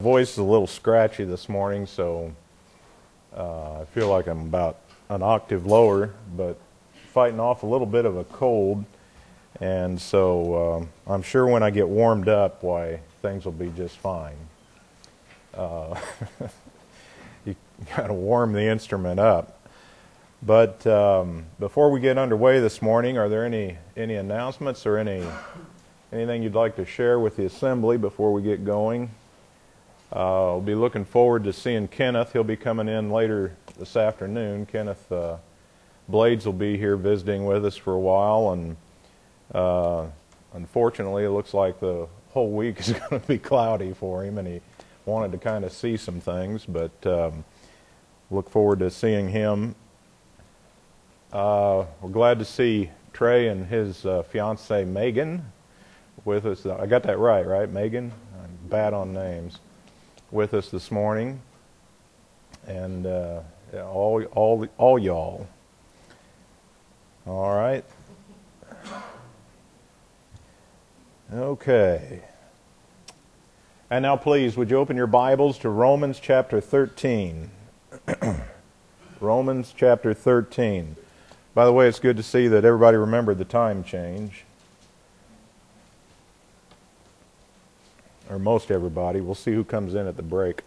Voice is a little scratchy this morning, so I feel like I'm about an octave lower, but fighting off a little bit of a cold, and so I'm sure when I get warmed up, why, things will be just fine. You got to warm the instrument up. But before we get underway this morning, are there any announcements or anything you'd like to share with the assembly before we get going? I'll be looking forward to seeing Kenneth. He'll be coming in later this afternoon. Kenneth Blades will be here visiting with us for a while, and unfortunately it looks like the whole week is going to be cloudy for him, and he wanted to kind of see some things, but look forward to seeing him. We're glad to see Trey and his fiancée Megan with us. I got that right, Megan? I'm bad on names. With us this morning, and all y'all. All right. Okay. And now, please, would you open your Bibles to Romans chapter 13? Romans chapter 13. By the way, it's good to see that everybody remembered the time change. Or most everybody. We'll see who comes in at the break.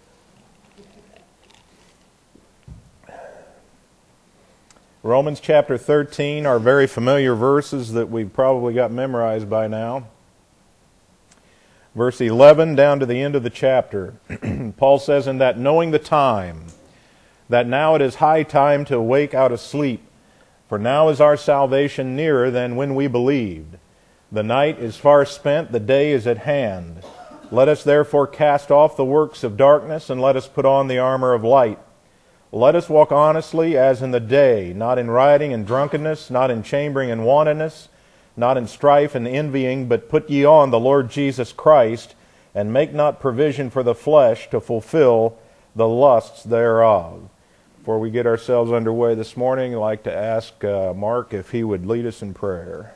Romans chapter 13 are very familiar verses that we've probably got memorized by now. Verse 11 down to the end of the chapter. Paul says, "In that knowing the time, that now it is high time to awake out of sleep, for now is our salvation nearer than when we believed. The night is far spent, the day is at hand. Let us therefore cast off the works of darkness, and let us put on the armor of light. Let us walk honestly as in the day, not in rioting and drunkenness, not in chambering and wantonness, not in strife and envying, but put ye on the Lord Jesus Christ, and make not provision for the flesh to fulfill the lusts thereof." Before we get ourselves underway this morning, I'd like to ask Mark if he would lead us in prayer.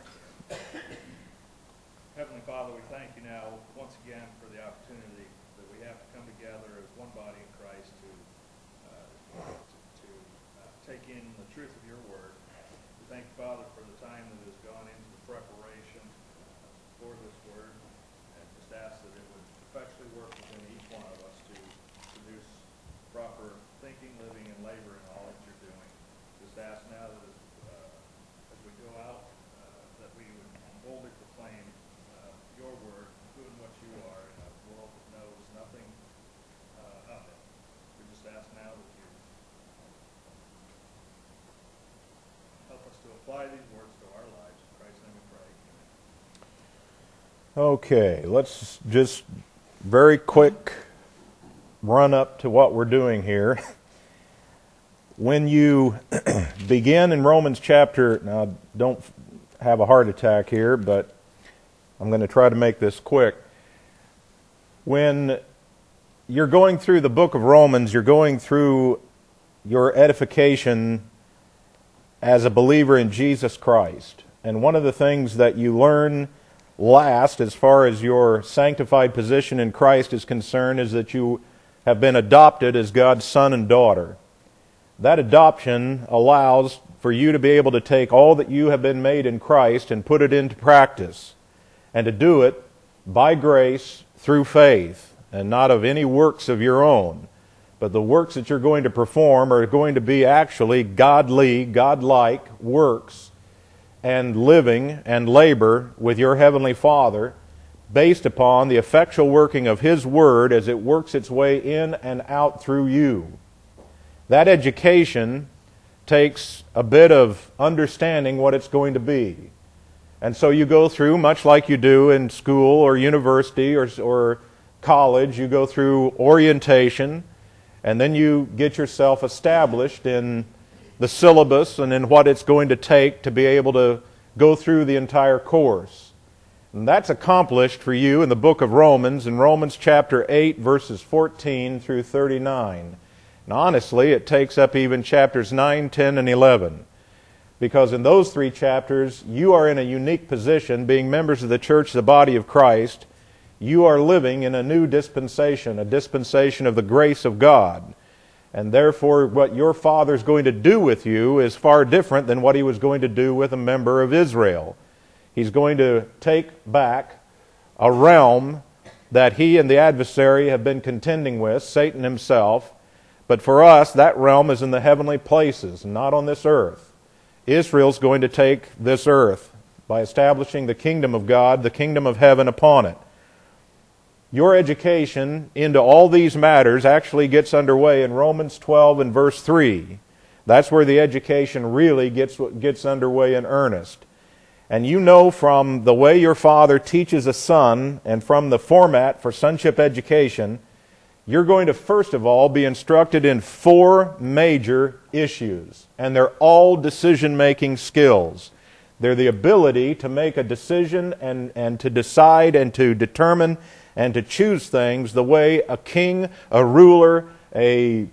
Heavenly Father, we thank you now once again for the opportunity that we have to come together as one body in Christ to take in the truth of your word. We thank you, Father, for the time that has gone into the preparation for this word, and just ask that it would effectually work within each one of us to produce proper thinking, living, and labor in all that you're doing. Just ask now that as we go out, that we would boldly proclaim your word, who and what you are, in a world that knows nothing of it. We just ask now that you help us to apply these words to our lives. In Christ's name we pray. Amen. Okay, let's just very quick run up to what we're doing here. When you begin in Romans chapter, now don't have a heart attack here, but I'm going to try to make this quick. When you're going through the book of Romans, you're going through your edification as a believer in Jesus Christ. And one of the things that you learn last, as far as your sanctified position in Christ is concerned, is that you have been adopted as God's son and daughter. That adoption allows for you to be able to take all that you have been made in Christ and put it into practice, and to do it by grace through faith, and not of any works of your own. But the works that you're going to perform are going to be actually godly, godlike works, and living and labor with your Heavenly Father, based upon the effectual working of His Word as it works its way in and out through you. That education takes a bit of understanding what it's going to be. And so you go through, much like you do in school or university or college, you go through orientation, and then you get yourself established in the syllabus and in what it's going to take to be able to go through the entire course. And that's accomplished for you in the book of Romans, in Romans chapter 8, verses 14 through 39. And honestly, it takes up even chapters 9, 10, and 11. Because in those three chapters, you are in a unique position, being members of the church, the body of Christ, You are living in a new dispensation, a dispensation of the grace of God. And therefore, what your Father's going to do with you is far different than what He was going to do with a member of Israel. He's going to take back a realm that he and the adversary have been contending with, Satan himself. But for us, that realm is in the heavenly places, not on this earth. Israel's going to take this earth by establishing the kingdom of God, the kingdom of heaven upon it. Your education into all these matters actually gets underway in Romans 12 and verse 3. That's where the education really gets underway in earnest. And you know from the way your father teaches a son and from the format for sonship education, you're going to first of all be instructed in 4 major issues. And they're all decision-making skills. They're the ability to make a decision and to decide and to determine and to choose things the way a king, a ruler, an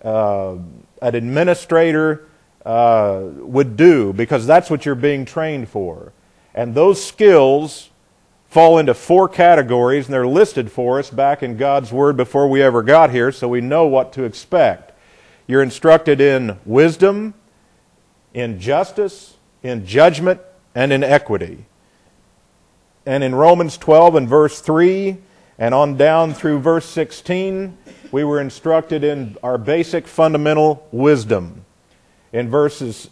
administrator would do, because that's what you're being trained for. And those skills fall into 4 categories, and they're listed for us back in God's Word before we ever got here, so we know what to expect. You're instructed in wisdom, in justice, in judgment, and in equity. And in Romans 12 and verse 3, and on down through verse 16, we were instructed in our basic fundamental wisdom. In verses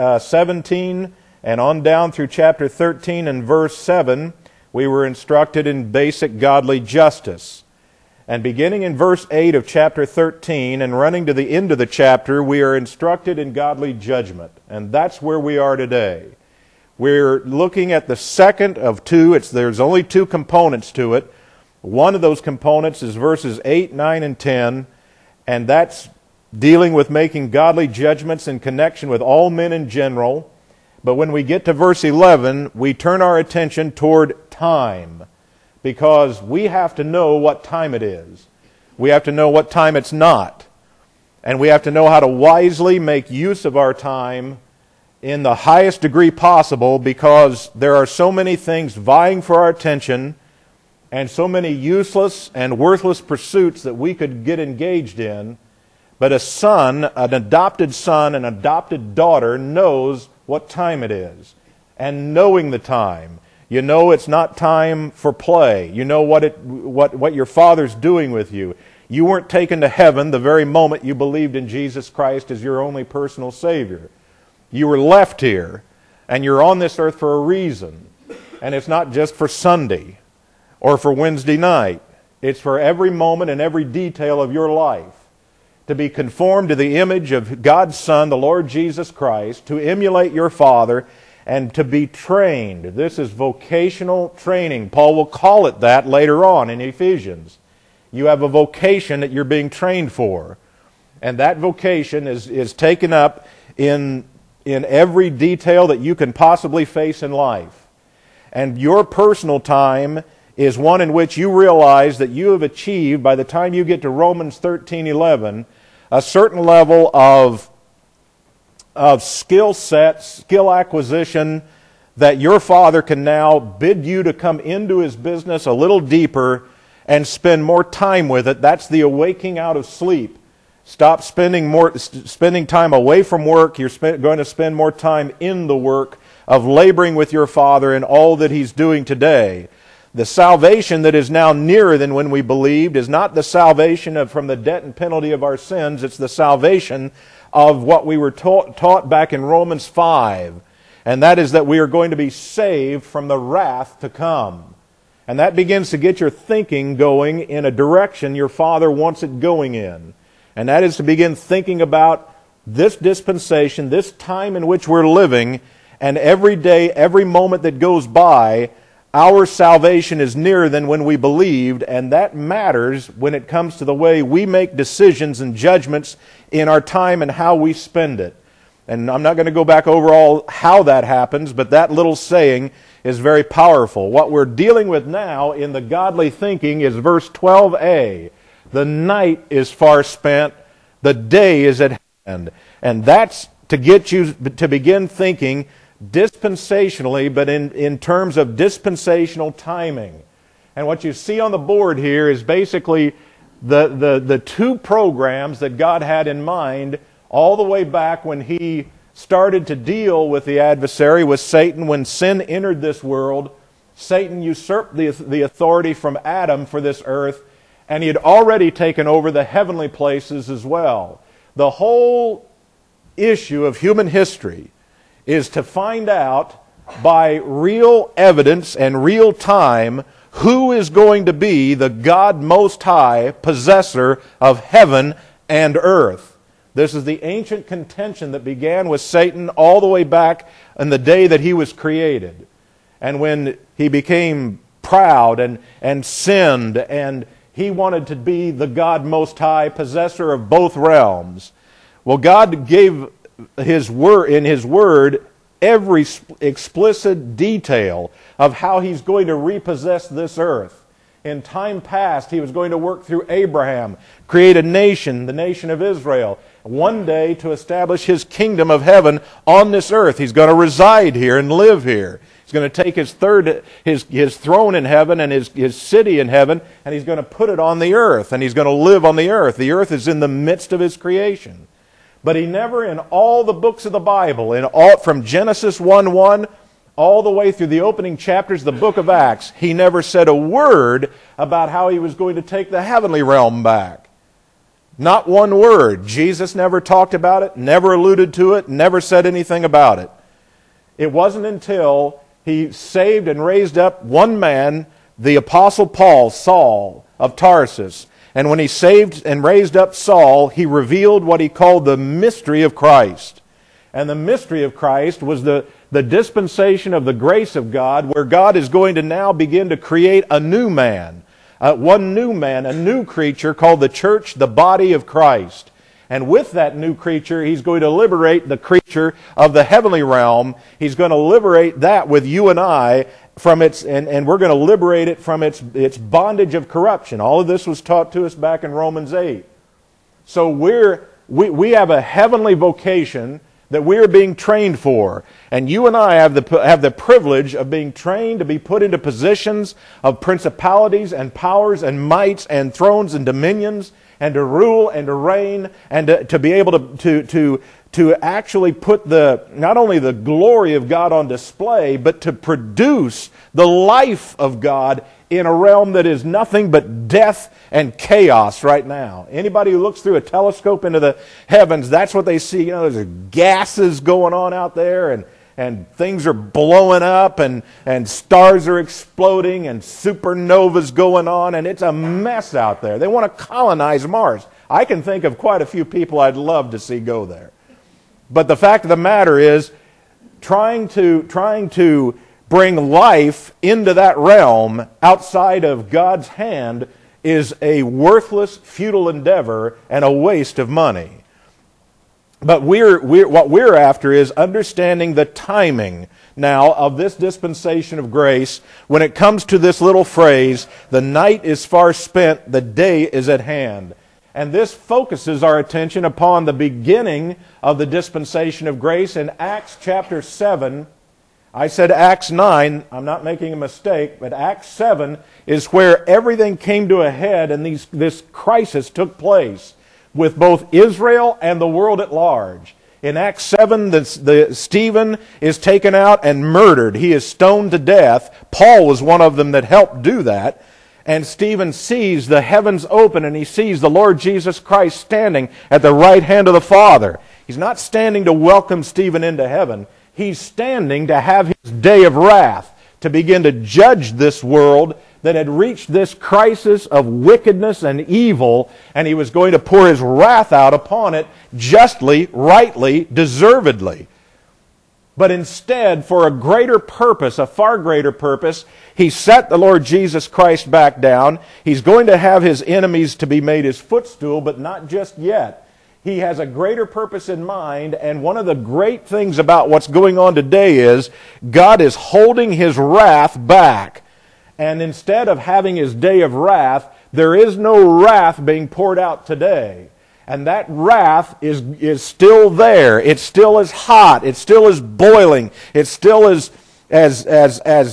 17 and on down through chapter 13 and verse 7, we were instructed in basic godly justice. And beginning in verse 8 of chapter 13 and running to the end of the chapter, we are instructed in godly judgment. And that's where we are today. We're looking at the second of 2. There's only 2 components to it. One of those components is verses 8, 9, and 10, and that's dealing with making godly judgments in connection with all men in general. But when we get to verse 11, we turn our attention toward time, because we have to know what time it is. We have to know what time it's not. And we have to know how to wisely make use of our time in the highest degree possible, because there are so many things vying for our attention and so many useless and worthless pursuits that we could get engaged in. But a son, an adopted son, an adopted daughter knows what time it is. And knowing the time, you know it's not time for play. You know what your Father's doing with you. You weren't taken to heaven the very moment you believed in Jesus Christ as your only personal Savior. You were left here, and you're on this earth for a reason. And it's not just for Sunday or for Wednesday night. It's for every moment and every detail of your life, to be conformed to the image of God's Son, the Lord Jesus Christ, to emulate your Father, and to be trained. This is vocational training. Paul will call it that later on in Ephesians. You have a vocation that you're being trained for. And that vocation is taken up in every detail that you can possibly face in life. And your personal time is one in which you realize that you have achieved, by the time you get to Romans 13:11, a certain level of skill set, skill acquisition, that your Father can now bid you to come into His business a little deeper and spend more time with it. That's the awaking out of sleep. Stop spending time away from work. You're going to spend more time in the work of laboring with your Father in all that He's doing today. The salvation that is now nearer than when we believed is not the salvation from the debt and penalty of our sins. It's the salvation of what we were taught back in Romans 5. And that is that we are going to be saved from the wrath to come. And that begins to get your thinking going in a direction your Father wants it going in. And that is to begin thinking about this dispensation, this time in which we're living, and every day, every moment that goes by, our salvation is nearer than when we believed, and that matters when it comes to the way we make decisions and judgments in our time and how we spend it. And I'm not going to go back over all how that happens, but that little saying is very powerful. What we're dealing with now in the godly thinking is verse 12a. The night is far spent, the day is at hand. And that's to get you to begin thinking dispensationally, but in terms of dispensational timing. And what you see on the board here is basically the two programs that God had in mind all the way back when He started to deal with the adversary, with Satan. When sin entered this world, Satan usurped the authority from Adam for this earth, and he had already taken over the heavenly places as well. The whole issue of human history is to find out by real evidence and real time who is going to be the God Most High, possessor of heaven and earth. This is the ancient contention that began with Satan all the way back in the day that he was created. And when he became proud and sinned, and he wanted to be the God Most High, possessor of both realms. Well, God gave His word, in His Word, every explicit detail of how He's going to repossess this earth. In time past, He was going to work through Abraham, create a nation, the nation of Israel, one day to establish His kingdom of heaven on this earth. He's going to reside here and live here. He's going to take His throne in heaven and His city in heaven, and He's going to put it on the earth, and He's going to live on the earth. The earth is in the midst of His creation. But He never, in all the books of the Bible, from Genesis 1:1 all the way through the opening chapters of the book of Acts, He never said a word about how He was going to take the heavenly realm back. Not one word. Jesus never talked about it, never alluded to it, never said anything about it. It wasn't until He saved and raised up one man, the Apostle Paul, Saul of Tarsus. And when He saved and raised up Saul, He revealed what He called the mystery of Christ. And the mystery of Christ was the dispensation of the grace of God, where God is going to now begin to create a new man. One new man, a new creature called the church, the body of Christ. And with that new creature, He's going to liberate the creature of the heavenly realm. He's going to liberate that with you and I from its, and we're going to liberate it from its bondage of corruption. All of this was taught to us back in Romans 8. So we have a heavenly vocation that we are being trained for. And you and I have the privilege of being trained to be put into positions of principalities and powers and mights and thrones and dominions, and to rule and to reign, and to be able to actually put not only the glory of God on display, but to produce the life of God in a realm that is nothing but death and chaos right now. Anybody who looks through a telescope into the heavens, that's what they see. There's gases going on out there, and things are blowing up, and stars are exploding, and supernovas going on, and it's a mess out there. They want to colonize Mars. I can think of quite a few people I'd love to see go there. But the fact of the matter is, trying to bring life into that realm outside of God's hand is a worthless, futile endeavor and a waste of money. But what we're after is understanding the timing now of this dispensation of grace when it comes to this little phrase, the night is far spent, the day is at hand. And this focuses our attention upon the beginning of the dispensation of grace in Acts chapter 7. I said Acts 9, I'm not making a mistake, but Acts 7 is where everything came to a head and this crisis took place with both Israel and the world at large. In Acts 7, Stephen is taken out and murdered. He is stoned to death. Paul was one of them that helped do that. And Stephen sees the heavens open, and he sees the Lord Jesus Christ standing at the right hand of the Father. He's not standing to welcome Stephen into heaven. He's standing to have His day of wrath, to begin to judge this world that had reached this crisis of wickedness and evil, and He was going to pour His wrath out upon it justly, rightly, deservedly. But instead, for a greater purpose, a far greater purpose, He set the Lord Jesus Christ back down. He's going to have His enemies to be made His footstool, but not just yet. He has a greater purpose in mind, and one of the great things about what's going on today is God is holding His wrath back. And instead of having His day of wrath, there is no wrath being poured out today. And that wrath is still there. It still is hot. It still is boiling. It still is as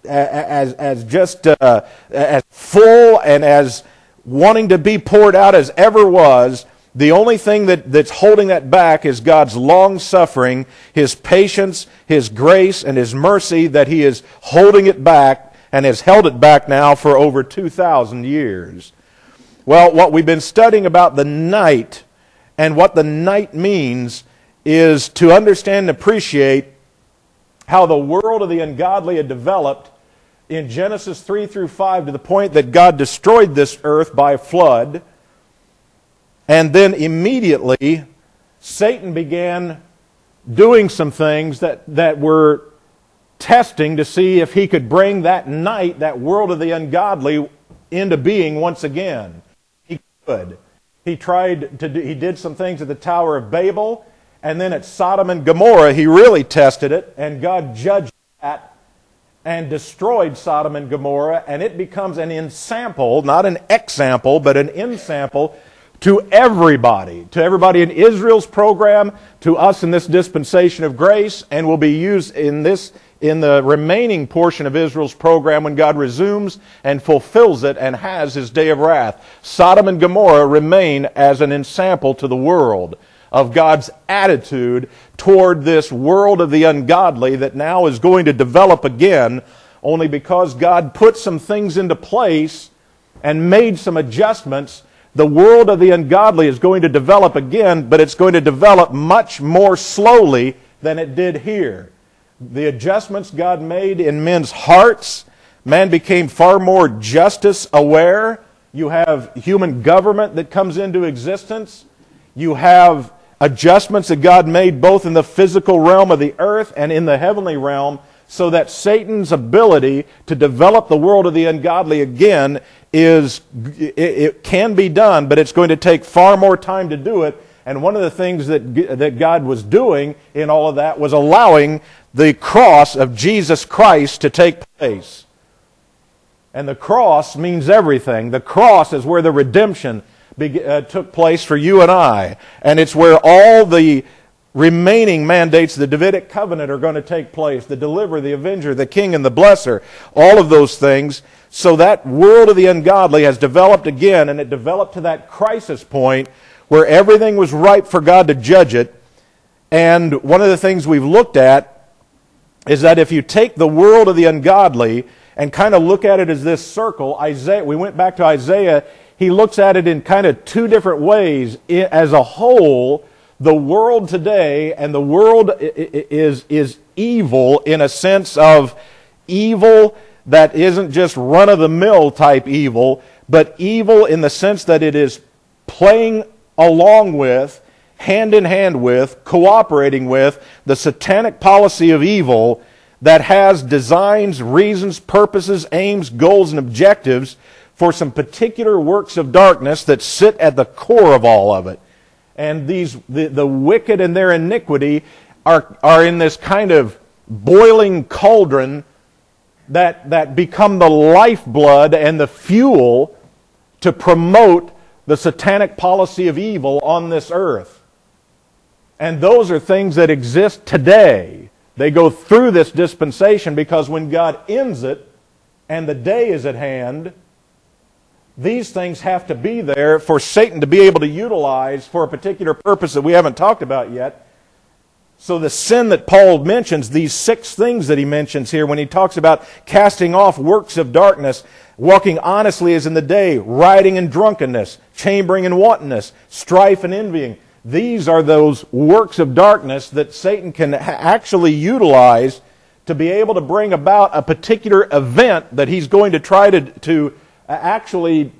as full and as wanting to be poured out as ever was. The only thing that's holding that back is God's long-suffering, His patience, His grace, and His mercy, that He is holding it back and has held it back now for over 2,000 years. Well, what we've been studying about the night and what the night means is to understand and appreciate how the world of the ungodly had developed in Genesis 3 through 5 to the point that God destroyed this earth by flood. And then immediately, Satan began doing some things that were testing to see if he could bring that night, that world of the ungodly, into being once again. He could. He did some things at the Tower of Babel, and then at Sodom and Gomorrah, he really tested it, and God judged that and destroyed Sodom and Gomorrah, and it becomes an ensample, not an example, but an ensample to everybody in Israel's program, to us in this dispensation of grace, and will be used in the remaining portion of Israel's program when God resumes and fulfills it and has His day of wrath. Sodom and Gomorrah remain as an ensample to the world of God's attitude toward this world of the ungodly that now is going to develop again, only because God put some things into place and made some adjustments. The world of the ungodly is going to develop again, but it's going to develop much more slowly than it did here. The adjustments God made in men's hearts, man became far more justice aware. You have human government that comes into existence. You have adjustments that God made both in the physical realm of the earth and in the heavenly realm, so that Satan's ability to develop the world of the ungodly again it can be done, but it's going to take far more time to do it. And one of the things that God was doing in all of that was allowing the cross of Jesus Christ to take place. And the cross means everything. The cross is where the redemption took place for you and I. And it's where all the remaining mandates of the Davidic covenant are going to take place. The deliverer, the avenger, the king, and the blesser. All of those things. So that world of the ungodly has developed again, and it developed to that crisis point where everything was ripe for God to judge it. And one of the things we've looked at is that if you take the world of the ungodly and kind of look at it as this circle, we went back to Isaiah, he looks at it in kind of two different ways. As a whole, the world today, and the world is evil in a sense of evil that isn't just run-of-the-mill type evil, but evil in the sense that it is playing along with, hand in hand with, cooperating with the satanic policy of evil that has designs, reasons, purposes, aims, goals, and objectives for some particular works of darkness that sit at the core of all of it. And the wicked and their iniquity are in this kind of boiling cauldron that become the lifeblood and the fuel to promote the satanic policy of evil on this earth. And those are things that exist today. They go through this dispensation because when God ends it and the day is at hand, these things have to be there for Satan to be able to utilize for a particular purpose that we haven't talked about yet. So the sin that Paul mentions, these 6 things that he mentions here when he talks about casting off works of darkness, walking honestly as in the day, rioting and drunkenness, chambering and wantonness, strife and envying. These are those works of darkness that Satan can actually utilize to be able to bring about a particular event that he's going to try to actually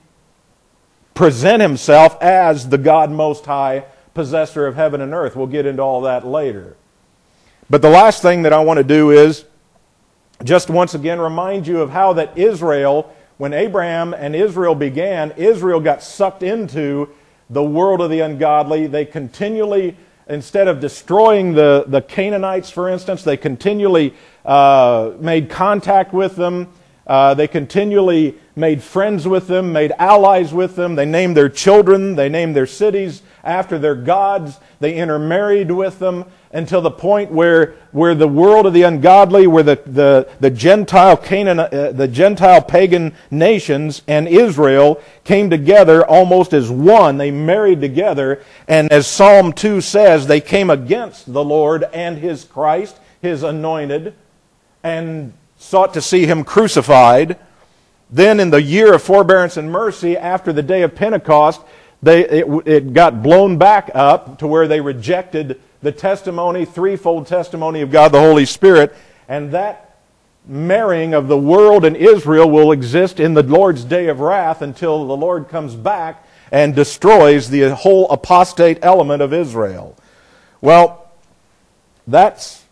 present himself as the God Most High, possessor of heaven and earth. We'll get into all that later. But the last thing that I want to do is just once again remind you of how that Israel, when Abraham and Israel began, Israel got sucked into the world of the ungodly. They continually, instead of destroying the Canaanites, for instance, they continually made contact with them. They continually made friends with them, made allies with them. They named their children, they named their cities after their gods. They intermarried with them until the point where the world of the ungodly, where the Gentile the Gentile pagan nations and Israel came together almost as one. They married together, and as Psalm 2 says, they came against the Lord and His Christ, His anointed, and sought to see Him crucified. Then in the year of forbearance and mercy, after the day of Pentecost, it got blown back up to where they rejected the testimony, threefold testimony of God the Holy Spirit, and that marrying of the world and Israel will exist in the Lord's day of wrath until the Lord comes back and destroys the whole apostate element of Israel. Well, that's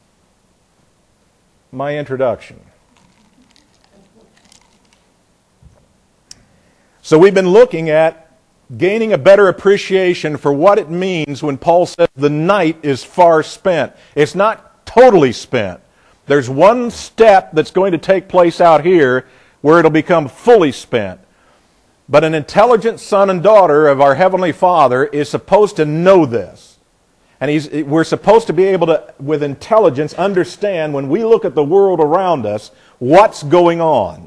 my introduction. So we've been looking at gaining a better appreciation for what it means when Paul says the night is far spent. It's not totally spent. There's one step that's going to take place out here where it'll become fully spent. But an intelligent son and daughter of our Heavenly Father is supposed to know this. And we're supposed to be able to, with intelligence, understand when we look at the world around us, what's going on.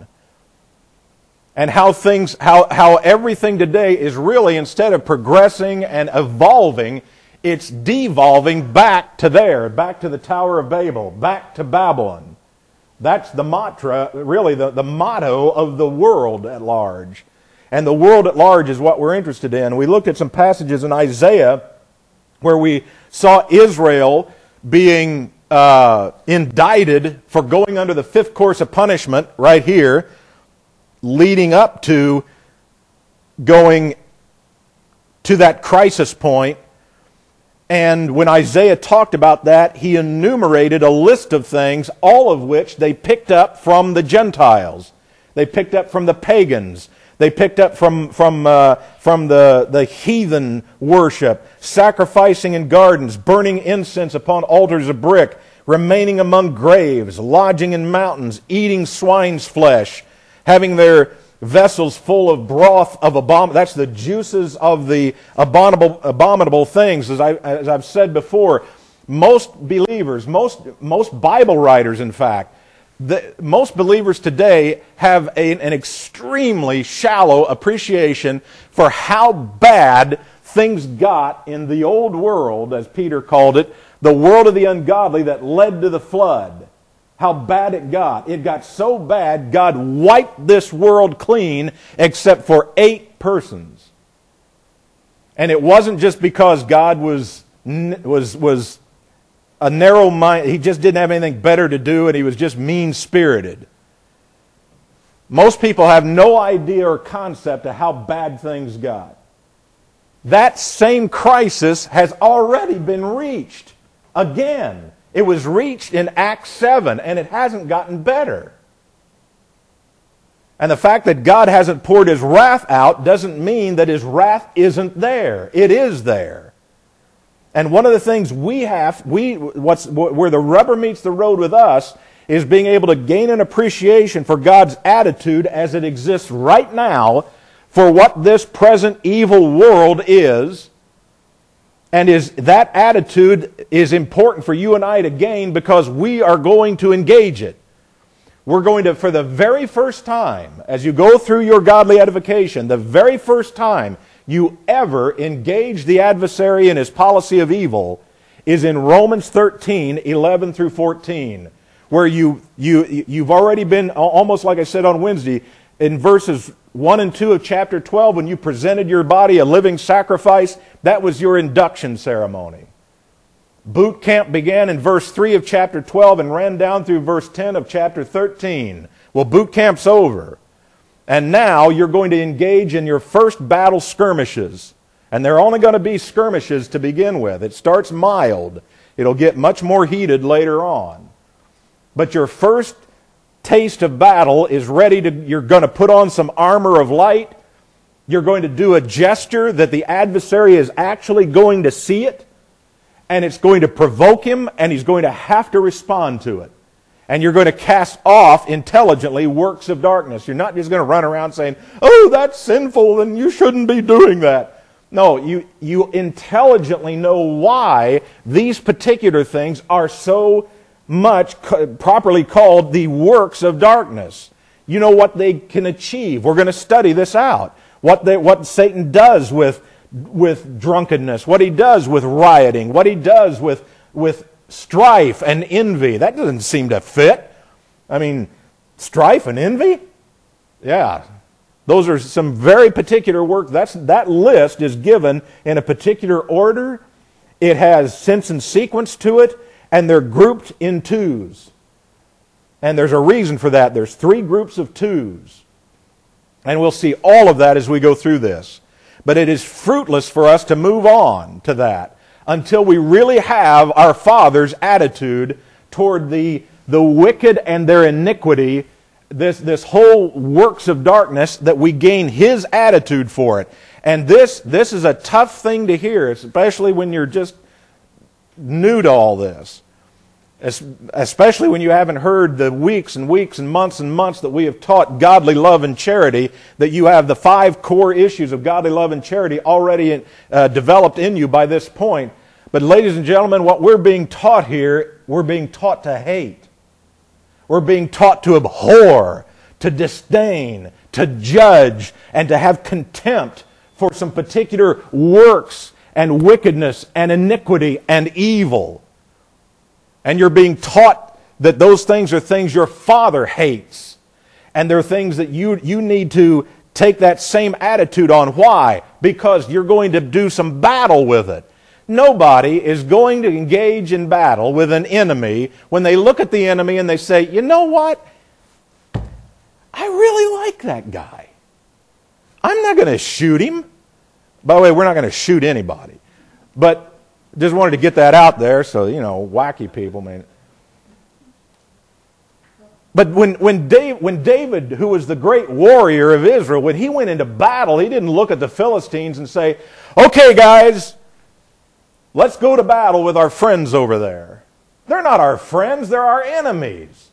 And how everything today is really, instead of progressing and evolving, it's devolving back to back to the Tower of Babel, back to Babylon. That's the mantra, really the motto of the world at large. And the world at large is what we're interested in. We looked at some passages in Isaiah where we saw Israel being indicted for going under the fifth course of punishment right here, leading up to going to that crisis point. And when Isaiah talked about that, he enumerated a list of things, all of which they picked up from the Gentiles. They picked up from the pagans. They picked up from the heathen worship, sacrificing in gardens, burning incense upon altars of brick, remaining among graves, lodging in mountains, eating swine's flesh, having their vessels full of broth of that's the juices of the abominable things. As I've said before, most believers, most Bible writers, in fact, most believers today have an extremely shallow appreciation for how bad things got in the old world, as Peter called it, the world of the ungodly that led to the flood. How bad it got. It got so bad, God wiped this world clean except for 8 persons. And it wasn't just because God was a narrow mind. He just didn't have anything better to do, and He was just mean-spirited. Most people have no idea or concept of how bad things got. That same crisis has already been reached again. It was reached in Acts 7, and it hasn't gotten better. And the fact that God hasn't poured His wrath out doesn't mean that His wrath isn't there. It is there. And one of the things where the rubber meets the road with us is being able to gain an appreciation for God's attitude as it exists right now for what this present evil world is. And that attitude is important for you and I to gain because we are going to engage it. We're going to, for the very first time, as you go through your godly edification, the very first time you ever engage the adversary in his policy of evil is in Romans 13, 11 through 14, where you've already been, almost like I said on Wednesday, in verses 1 and 2 of chapter 12, when you presented your body a living sacrifice, that was your induction ceremony. Boot camp began in verse 3 of chapter 12 and ran down through verse 10 of chapter 13. Well, boot camp's over. And now you're going to engage in your first battle skirmishes. And they're only going to be skirmishes to begin with. It starts mild. It'll get much more heated later on. But your first taste of battle is ready to, you're going to put on some armor of light. You're going to do a gesture that the adversary is actually going to see it. And it's going to provoke him, and he's going to have to respond to it. And you're going to cast off intelligently works of darkness. You're not just going to run around saying, oh, that's sinful, and you shouldn't be doing that. No, you intelligently know why these particular things are so much properly called the works of darkness. You know what they can achieve. We're going to study this out. What Satan does with drunkenness, what he does with rioting, what he does with strife and envy. That doesn't seem to fit. I mean, strife and envy? Yeah. Those are some very particular work. That list is given in a particular order. It has sense and sequence to it, and they're grouped in twos. And there's a reason for that. There's 3 groups of twos. And we'll see all of that as we go through this. But it is fruitless for us to move on to that until we really have our Father's attitude toward the wicked and their iniquity, this whole works of darkness, that we gain His attitude for it. And this is a tough thing to hear, especially when you're just new to all this. Especially when you haven't heard the weeks and weeks and months that we have taught godly love and charity, that you have the 5 core issues of godly love and charity already developed in you by this point. But ladies and gentlemen, what we're being taught here, we're being taught to hate. We're being taught to abhor, to disdain, to judge, and to have contempt for some particular works and wickedness and iniquity and evil. And you're being taught that those things are things your Father hates. And they're things that you need to take that same attitude on. Why? Because you're going to do some battle with it. Nobody is going to engage in battle with an enemy when they look at the enemy and they say, you know what? I really like that guy. I'm not going to shoot him. By the way, we're not going to shoot anybody. But just wanted to get that out there so, wacky people, man. But when David, who was the great warrior of Israel, when he went into battle, he didn't look at the Philistines and say, okay, guys, let's go to battle with our friends over there. They're not our friends, they're our enemies.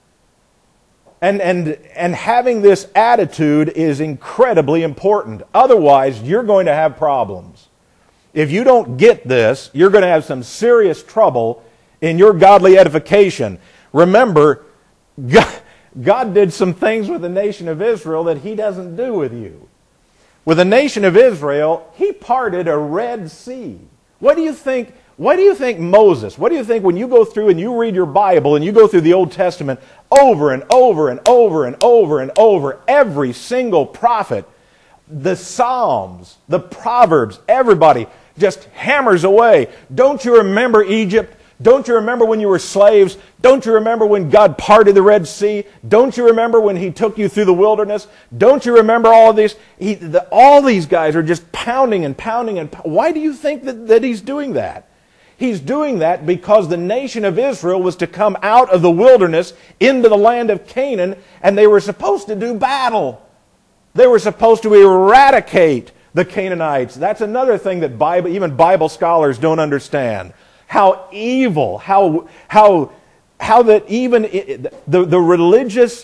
And having this attitude is incredibly important. Otherwise, you're going to have problems. If you don't get this, you're going to have some serious trouble in your godly edification. Remember, God did some things with the nation of Israel that He doesn't do with you. With the nation of Israel, He parted a Red Sea. What do you think Moses, what do you think when you go through and you read your Bible and you go through the Old Testament over and over and over and over and over, every single prophet, the Psalms, the Proverbs, everybody just hammers away. Don't you remember Egypt? Don't you remember when you were slaves? Don't you remember when God parted the Red Sea? Don't you remember when He took you through the wilderness? Don't you remember all of this? All these guys are just pounding and pounding. Why do you think that He's doing that? He's doing that because the nation of Israel was to come out of the wilderness into the land of Canaan, and they were supposed to do battle. They were supposed to eradicate the Canaanites. That's another thing that even Bible scholars don't understand. How evil, how that even the religious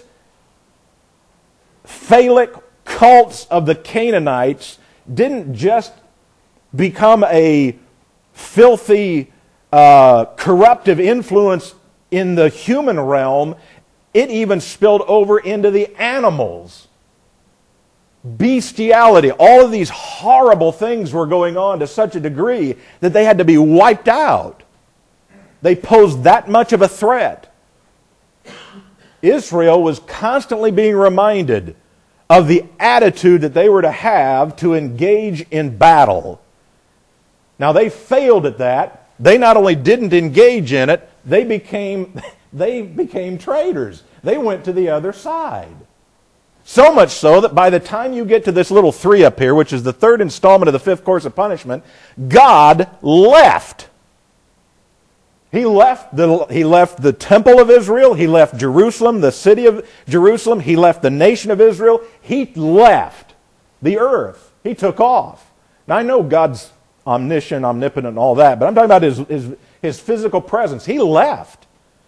phallic cults of the Canaanites didn't just become a filthy, corruptive influence in the human realm. It even spilled over into the animals. Bestiality, all of these horrible things were going on to such a degree that they had to be wiped out. They posed that much of a threat. Israel was constantly being reminded of the attitude that they were to have to engage in battle. Now they failed at that. They not only didn't engage in it, they became traitors. They went to the other side. So much so that by the time you get to this little 3 up here, which is the 3rd installment of the 5th course of punishment, God left. He left the temple of Israel. He left Jerusalem, the city of Jerusalem. He left the nation of Israel. He left the earth. He took off. Now I know God's omniscient, omnipotent, and all that, but I'm talking about his physical presence. He left.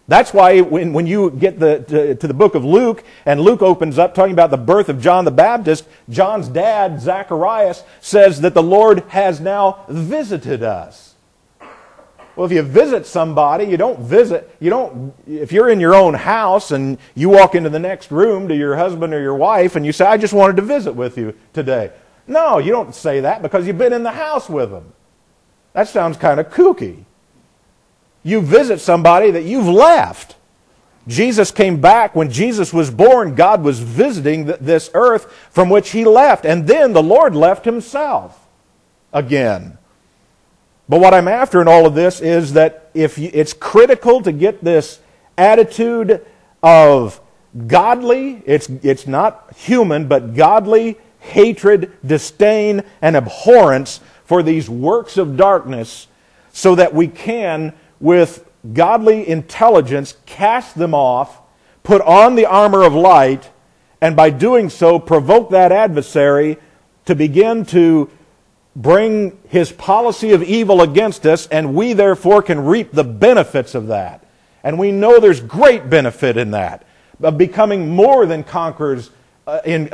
That's why when you get to the book of Luke, and Luke opens up talking about the birth of John the Baptist, John's dad, Zacharias, says that the Lord has now visited us. Well, if you visit somebody, if you're in your own house and you walk into the next room to your husband or your wife and you say, I just wanted to visit with you today. No, you don't say that because you've been in the house with them. That sounds kind of kooky. You visit somebody that you've left. Jesus came back. When Jesus was born, God was visiting this earth from which He left. And then the Lord left Himself again. But what I'm after in all of this is that it's critical to get this attitude of godly, it's not human, but godly hatred, disdain, and abhorrence for these works of darkness so that we can, with godly intelligence, cast them off, put on the armor of light, and by doing so provoke that adversary to begin to bring his policy of evil against us, and we therefore can reap the benefits of that. And we know there's great benefit in that, of becoming more than conquerors in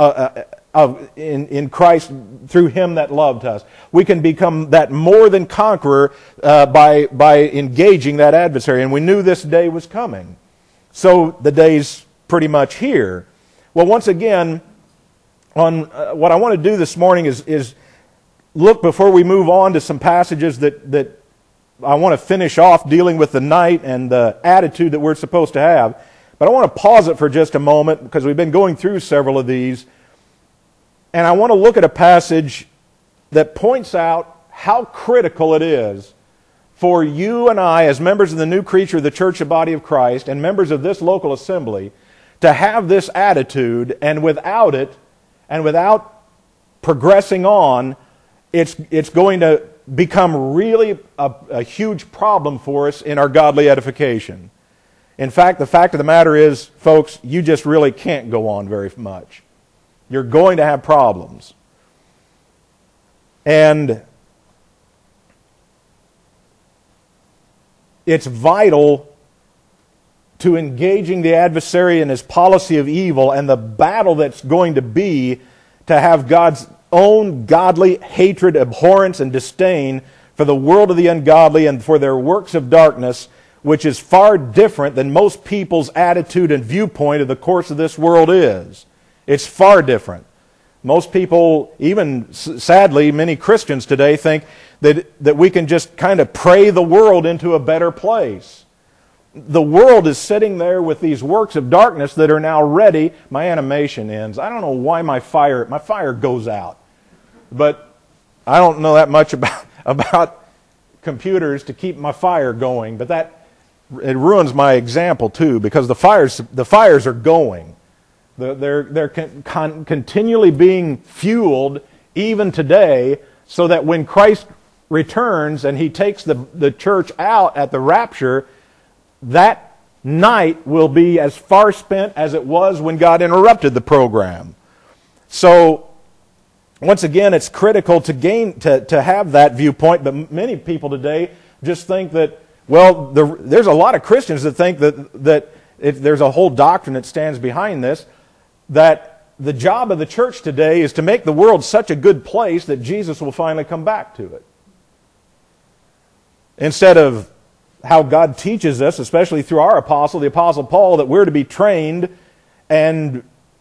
Christ through Him that loved us. We can become that more than conqueror by engaging that adversary. And we knew this day was coming. So the day's pretty much here. Well, once again, on what I want to do this morning is look, before we move on, to some passages that I want to finish off dealing with the night and the attitude that we're supposed to have. But I want to pause it for just a moment because we've been going through several of these. And I want to look at a passage that points out how critical it is for you and I, as members of the new creature of the Church of Body of Christ and members of this local assembly, to have this attitude, and without it, and without progressing on, it's going to become really a huge problem for us in our godly edification. In fact, the fact of the matter is, folks, you just really can't go on very much. You're going to have problems. And it's vital to engaging the adversary in his policy of evil and the battle that's going to be to have God's own godly hatred, abhorrence, and disdain for the world of the ungodly and for their works of darkness, which is far different than most people's attitude and viewpoint of the course of this world is. It's far different. Most people, even sadly, many Christians today think that we can just kind of pray the world into a better place. The world is sitting there with these works of darkness that are now ready. My animation ends. I don't know why my fire goes out. But I don't know that much about computers to keep my fire going. But it ruins my example too, because the fires are going. They're continually being fueled even today, so that when Christ returns and He takes the church out at the rapture, that night will be as far spent as it was when God interrupted the program. So once again, it's critical to have that viewpoint, but many people today just think that, well, there's a lot of Christians that think that there's a whole doctrine that stands behind this, that the job of the church today is to make the world such a good place that Jesus will finally come back to it. Instead of how God teaches us, especially through our apostle, the Apostle Paul, that we're to be trained and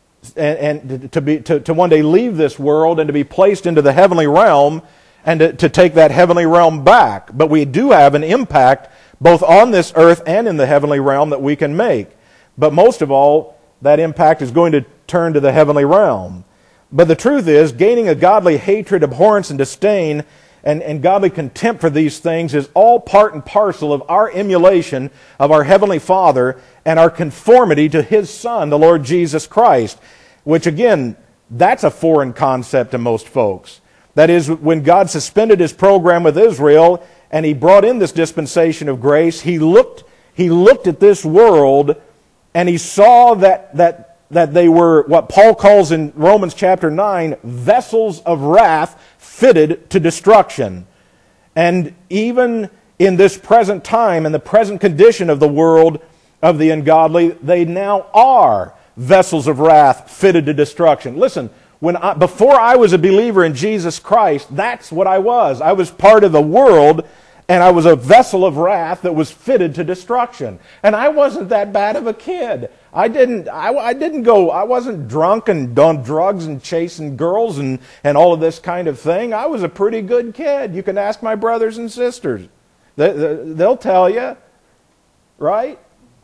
to one day leave this world and to be placed into the heavenly realm and to take that heavenly realm back. But we do have an impact both on this earth and in the heavenly realm that we can make. But most of all, that impact is going to turn to the heavenly realm. But the truth is, gaining a godly hatred, abhorrence, and disdain and godly contempt for these things is all part and parcel of our emulation of our Heavenly Father and our conformity to His Son, the Lord Jesus Christ, which again, that's a foreign concept to most folks. That is, when God suspended His program with Israel and He brought in this dispensation of grace, He looked at this world and He saw that they were what Paul calls in Romans chapter 9, vessels of wrath fitted to destruction. And even in this present time, in the present condition of the world of the ungodly, they now are vessels of wrath fitted to destruction. Listen, before I was a believer in Jesus Christ, that's what I was. I was part of the world, and I was a vessel of wrath that was fitted to destruction. And I wasn't that bad of a kid. I wasn't drunk and on drugs and chasing girls and all of this kind of thing. I was a pretty good kid. You can ask my brothers and sisters. They'll tell you, right?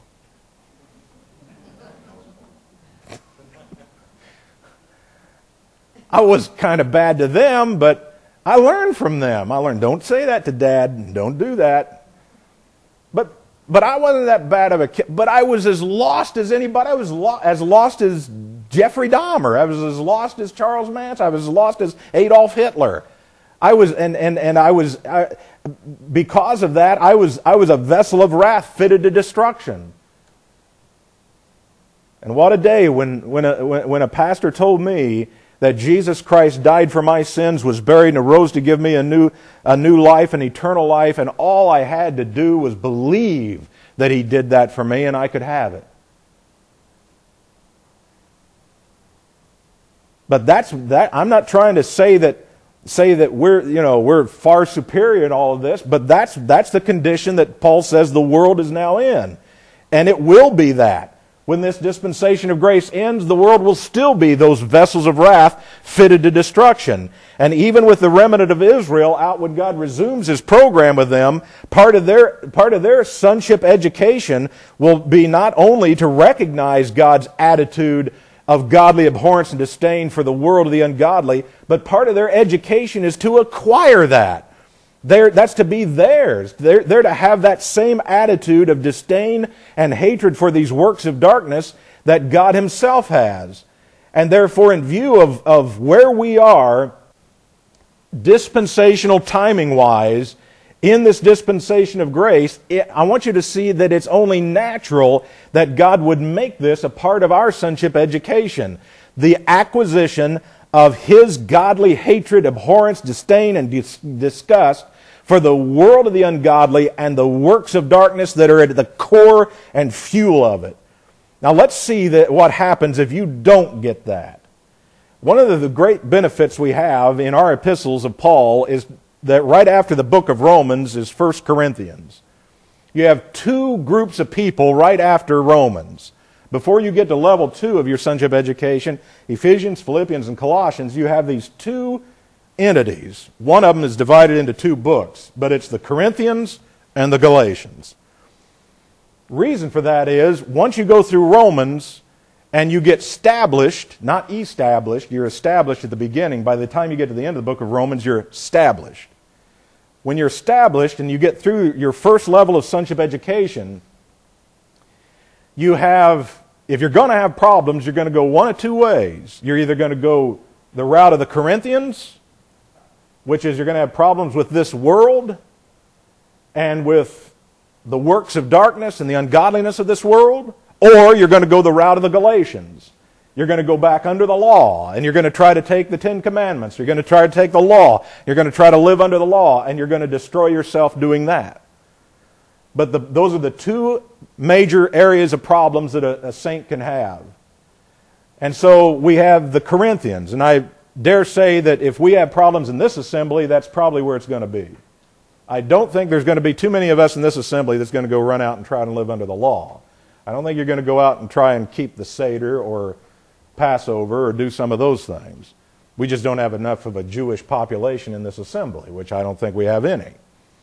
I was kind of bad to them, but I learned from them. I learned, don't say that to Dad. Don't do that. But I wasn't that bad of a kid. But I was as lost as anybody. I was as lost as Jeffrey Dahmer. I was as lost as Charles Manson. I was as lost as Adolf Hitler. Because of that, I was a vessel of wrath fitted to destruction. And what a day when a pastor told me that Jesus Christ died for my sins, was buried, and arose to give me a new life, an eternal life, and all I had to do was believe that He did that for me, and I could have it. But I'm not trying to say that we're far superior in all of this, but that's the condition that Paul says the world is now in, and it will be that. When this dispensation of grace ends, the world will still be those vessels of wrath fitted to destruction. And even with the remnant of Israel, out when God resumes His program with them, part of their sonship education will be not only to recognize God's attitude of godly abhorrence and disdain for the world of the ungodly, but part of their education is to acquire that. That's to be theirs. They're to have that same attitude of disdain and hatred for these works of darkness that God Himself has. And therefore, in view of where we are, dispensational timing-wise, in this dispensation of grace, I want you to see that it's only natural that God would make this a part of our sonship education. The acquisition of His godly hatred, abhorrence, disdain, and disgust for the world of the ungodly and the works of darkness that are at the core and fuel of it. Now let's see what happens if you don't get that. One of the great benefits we have in our epistles of Paul is that right after the book of Romans is 1 Corinthians. You have two groups of people right after Romans. Before you get to level 2 of your sonship education, Ephesians, Philippians, and Colossians, you have these two entities. One of them is divided into 2 books, but it's the Corinthians and the Galatians. Reason for that is, once you go through Romans and you get established, not established, you're established at the beginning. By the time you get to the end of the book of Romans, you're established. When you're established and you get through your first level of sonship education, you have, if you're going to have problems, you're going to go one of 2 ways. You're either going to go the route of the Corinthians, which is you're going to have problems with this world and with the works of darkness and the ungodliness of this world, or you're going to go the route of the Galatians. You're going to go back under the law, and you're going to try to take the 10 Commandments. You're going to try to take the law. You're going to try to live under the law, and you're going to destroy yourself doing that. But those are the 2 major areas of problems that a saint can have. And so we have the Corinthians, and I dare say that if we have problems in this assembly, that's probably where it's going to be. I don't think there's going to be too many of us in this assembly that's going to go run out and try to live under the law. I don't think you're going to go out and try and keep the Seder or Passover or do some of those things. We just don't have enough of a Jewish population in this assembly, which I don't think we have any.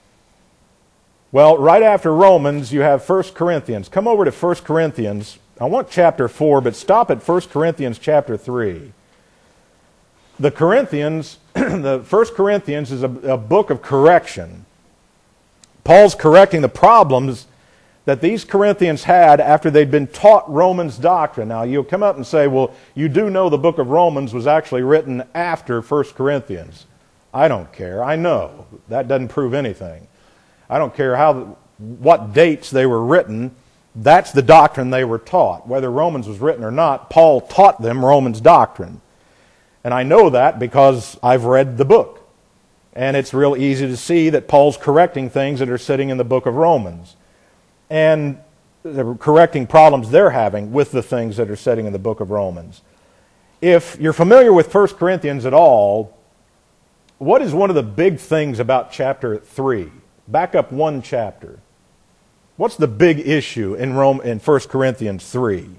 Well, right after Romans, you have 1 Corinthians. Come over to 1 Corinthians. I want chapter 4, but stop at 1 Corinthians chapter 3. The Corinthians, the 1 Corinthians is a book of correction. Paul's correcting the problems that these Corinthians had after they'd been taught Romans doctrine. Now, you'll come up and say, well, you do know the book of Romans was actually written after 1 Corinthians. I don't care. I know. That doesn't prove anything. I don't care what dates they were written. That's the doctrine they were taught. Whether Romans was written or not, Paul taught them Romans doctrine. And I know that because I've read the book. And it's real easy to see that Paul's correcting things that are sitting in the book of Romans. And they're correcting problems they're having with the things that are sitting in the book of Romans. If you're familiar with 1 Corinthians at all, what is one of the big things about chapter 3? Back up one chapter. What's the big issue in 1 Corinthians 3?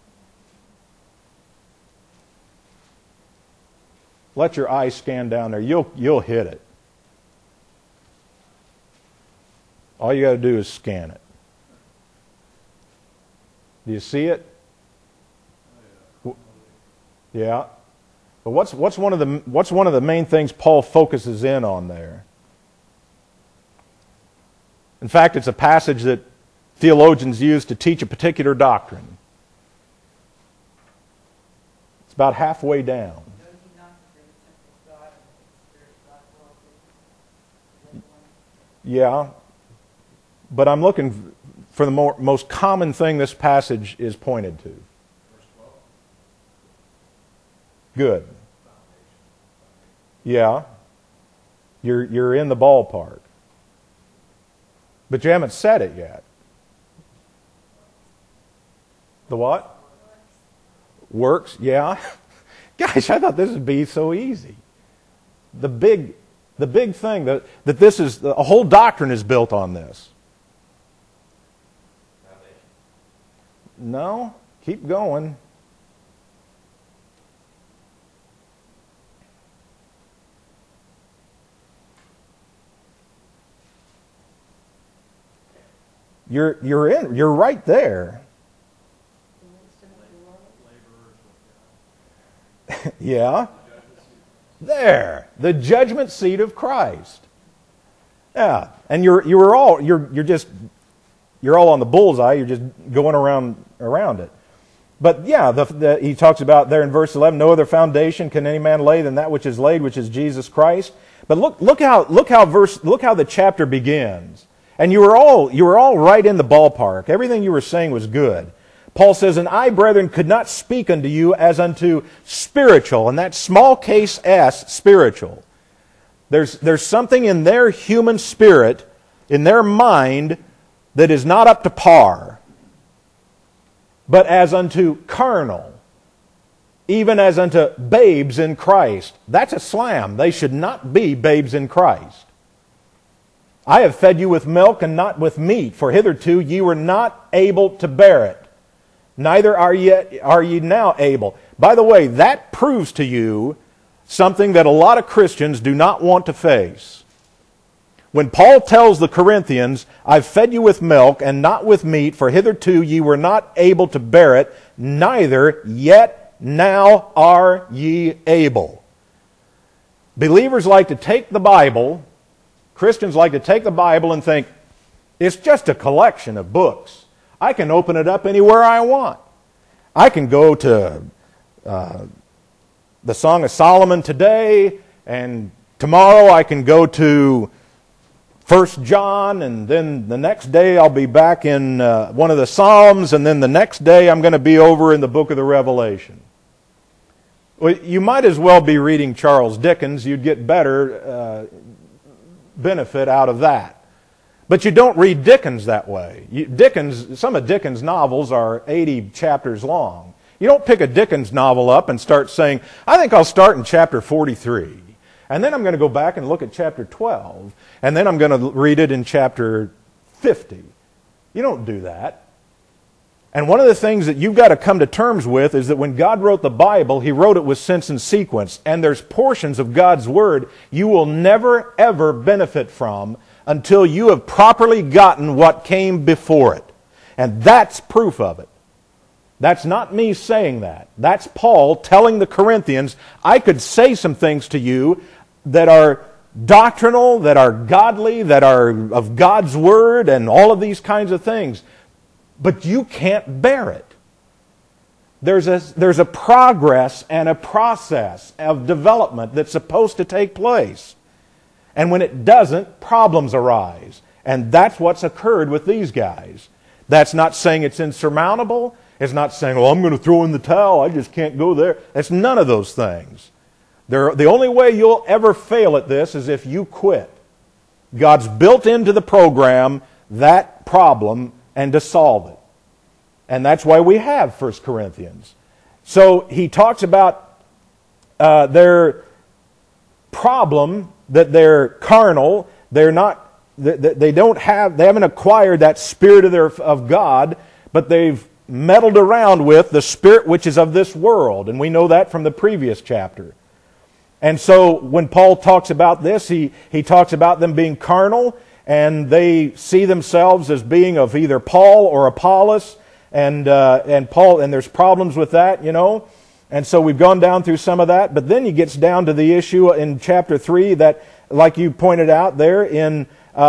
Let your eyes scan down there. You'll hit it. All you got to do is scan it. Do you see it? Yeah. But what's one of the main things Paul focuses in on there? In fact, it's a passage that theologians use to teach a particular doctrine. It's about halfway down. Yeah, but I'm looking for the most common thing this passage is pointed to. Good. Yeah, you're in the ballpark, but you haven't said it yet. The what? Works. Yeah. Gosh, I thought this would be so easy. The big thing that this is, a whole doctrine is built on this. No, keep going. You're right there. Yeah. There, the judgment seat of Christ. Yeah, and you're all on the bullseye. You're just going around it. But yeah, he talks about there in verse 11, no other foundation can any man lay than that which is laid, which is Jesus Christ. But look how the chapter begins. And you were all right in the ballpark. Everything you were saying was good. Paul says, and I, brethren, could not speak unto you as unto spiritual, and that small case S, spiritual. There's something in their human spirit, in their mind, that is not up to par, but as unto carnal, even as unto babes in Christ. That's a slam. They should not be babes in Christ. I have fed you with milk and not with meat, for hitherto ye were not able to bear it. Neither are ye now able. By the way, that proves to you something that a lot of Christians do not want to face. When Paul tells the Corinthians, I've fed you with milk and not with meat, for hitherto ye were not able to bear it, neither yet now are ye able. Believers like to take the Bible, Christians like to take the Bible and think, it's just a collection of books. I can open it up anywhere I want. I can go to the Song of Solomon today, and tomorrow I can go to 1 John, and then the next day I'll be back in one of the Psalms, and then the next day I'm going to be over in the book of the Revelation. Well, you might as well be reading Charles Dickens. You'd get better benefit out of that. But you don't read Dickens that way. Some of Dickens' novels are 80 chapters long. You don't pick a Dickens novel up and start saying, I think I'll start in chapter 43. And then I'm going to go back and look at chapter 12. And then I'm going to read it in chapter 50. You don't do that. And one of the things that you've got to come to terms with is that when God wrote the Bible, He wrote it with sense and sequence. And there's portions of God's Word you will never, ever benefit from until you have properly gotten what came before it. And that's proof of it. That's not me saying that. That's Paul telling the Corinthians, I could say some things to you that are doctrinal, that are godly, that are of God's Word, and all of these kinds of things. But you can't bear it. There's a progress and a process of development that's supposed to take place. And when it doesn't, problems arise. And that's what's occurred with these guys. That's not saying it's insurmountable. It's not saying, well, I'm going to throw in the towel. I just can't go there. It's none of those things. The only way you'll ever fail at this is if you quit. God's built into the program that problem and to solve it. And that's why we have 1 Corinthians. So he talks about their problem, that they're carnal, they haven't acquired that spirit of God, but they've meddled around with the spirit which is of this world. And we know that from the previous chapter. And so when Paul talks about this, he talks about them being carnal, and they see themselves as being of either Paul or Apollos, and there's problems with that, you know. And so we've gone down through some of that, but then he gets down to the issue in chapter 3 that, like you pointed out there in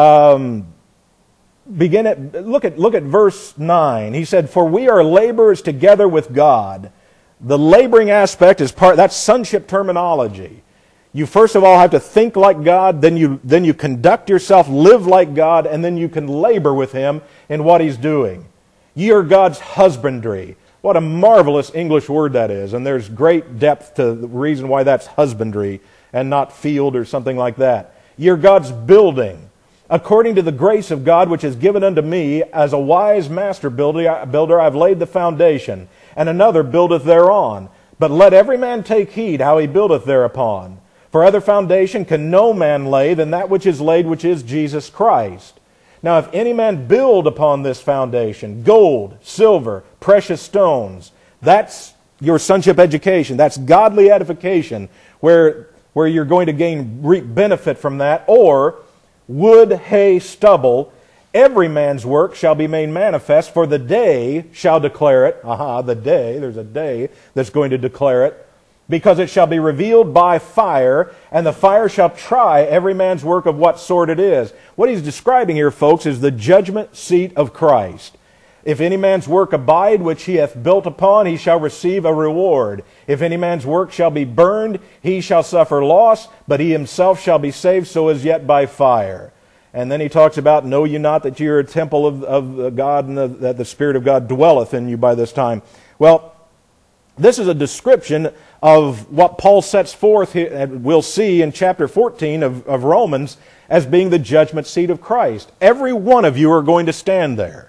look at verse 9. He said, "For we are laborers together with God." The laboring aspect is that's sonship terminology. You first of all have to think like God, then you conduct yourself, live like God, and then you can labor with Him in what He's doing. Ye are God's husbandry. What a marvelous English word that is, and there's great depth to the reason why that's husbandry and not field or something like that. Ye are God's building, according to the grace of God which is given unto me, as a wise master builder I've laid the foundation, and another buildeth thereon. But let every man take heed how he buildeth thereupon. For other foundation can no man lay than that which is laid, which is Jesus Christ. Now if any man build upon this foundation, gold, silver, precious stones, that's your sonship education. That's godly edification, where you're going to reap benefit from that. Or wood, hay, stubble, every man's work shall be made manifest, for the day shall declare it. The day, there's a day that's going to declare it. Because it shall be revealed by fire, and the fire shall try every man's work of what sort it is. What he's describing here, folks, is the judgment seat of Christ. If any man's work abide, which he hath built upon, he shall receive a reward. If any man's work shall be burned, he shall suffer loss, but he himself shall be saved, so as yet by fire. And then he talks about, know you not that you are a temple of God, and that the Spirit of God dwelleth in you by this time. Well, this is a description of what Paul sets forth, and we'll see in chapter 14 of Romans, as being the judgment seat of Christ. Every one of you are going to stand there.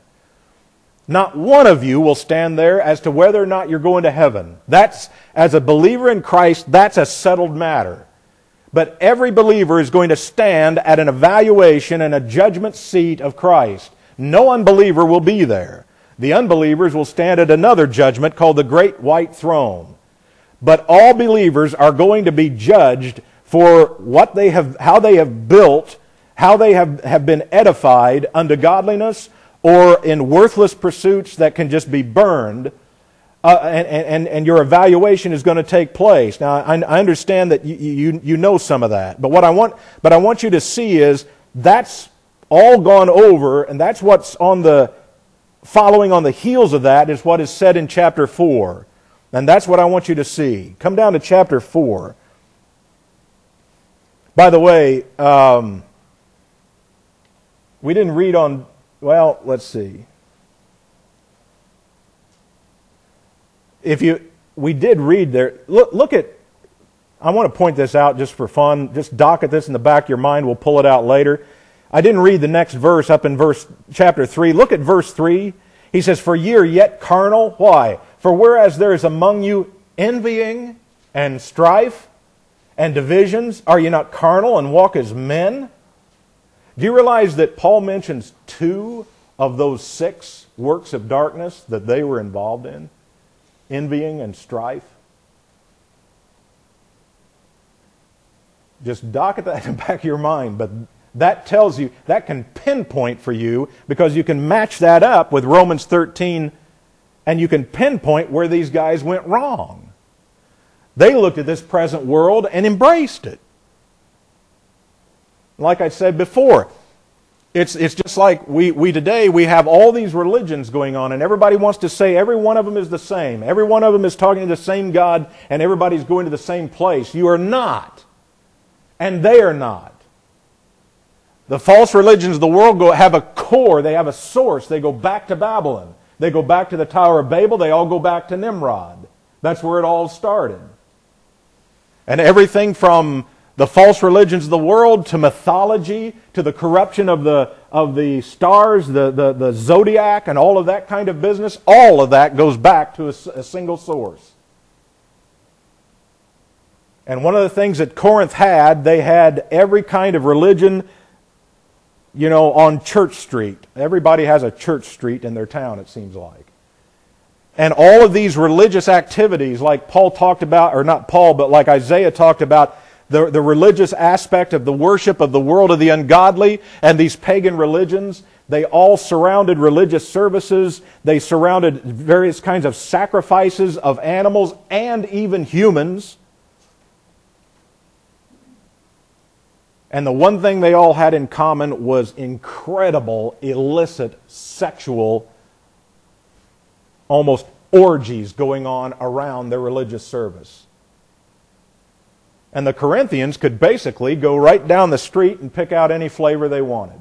Not one of you will stand there as to whether or not you're going to heaven. That's, as a believer in Christ, that's a settled matter. But every believer is going to stand at an evaluation and a judgment seat of Christ. No unbeliever will be there. The unbelievers will stand at another judgment called the Great White Throne. But all believers are going to be judged for what they have, how they have built, how they have been edified unto godliness, or in worthless pursuits that can just be burned, and your evaluation is going to take place. Now, I understand that you know some of that, but what I want you to see is that's all gone over, and that's what's following on the heels of that is what is said in chapter 4. And that's what I want you to see. Come down to chapter 4. By the way, we didn't read on, well, let's see. We did read there. Look at, I want to point this out just for fun. Just docket this in the back of your mind. We'll pull it out later. I didn't read the next verse up in chapter 3. Look at verse 3. He says, for ye are yet carnal. Why? For whereas there is among you envying and strife and divisions, are ye not carnal and walk as men? Do you realize that Paul mentions 2 of those 6 works of darkness that they were involved in? Envying and strife. Just docket that in the back of your mind, but that tells you, that can pinpoint for you, because you can match that up with Romans 13, and you can pinpoint where these guys went wrong. They looked at this present world and embraced it. Like I said before, it's just like we today, we have all these religions going on, and everybody wants to say every one of them is the same. Every one of them is talking to the same God, and everybody's going to the same place. You are not. And they are not. The false religions of the world have a core, they have a source. They go back to Babylon. They go back to the Tower of Babel. They all go back to Nimrod. That's where it all started. And everything from the false religions of the world to mythology to the corruption of the stars, the zodiac, and all of that kind of business, all of that goes back to a single source. And one of the things that Corinth had, they had every kind of religion, on Church Street. Everybody has a Church Street in their town, it seems like. And all of these religious activities, like Paul talked about, or not Paul, but like Isaiah talked about, the religious aspect of the worship of the world of the ungodly and these pagan religions, they all surrounded religious services. They surrounded various kinds of sacrifices of animals and even humans. And the one thing they all had in common was incredible, illicit, sexual, almost orgies going on around their religious service. And the Corinthians could basically go right down the street and pick out any flavor they wanted.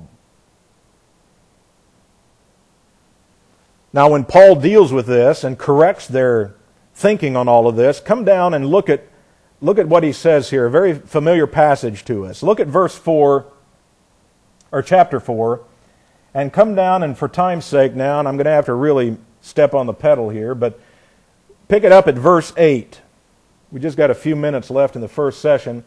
Now, when Paul deals with this and corrects their thinking on all of this, come down and look at what he says here, a very familiar passage to us. Look at verse 4, or chapter 4, and come down, and for time's sake now, and I'm going to have to really step on the pedal here, but pick it up at verse 8. We just got a few minutes left in the first session.